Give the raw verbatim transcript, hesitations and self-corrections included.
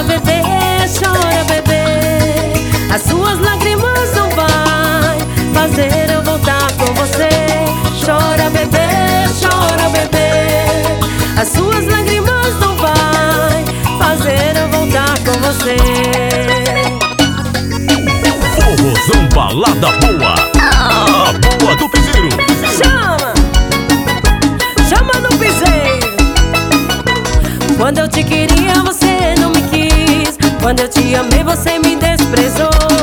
Chora, bebê, chora, bebê. As suas lágrimas não vai fazer eu voltar com você. Chora, bebê, chora, bebê. As suas lágrimas não vai fazer eu voltar com você. Forrozão Balada Boa, a boa do piseiro. Chama, chama no piseiro. Quando eu te queria você não me quis. Quando eu te amei você me desprezou.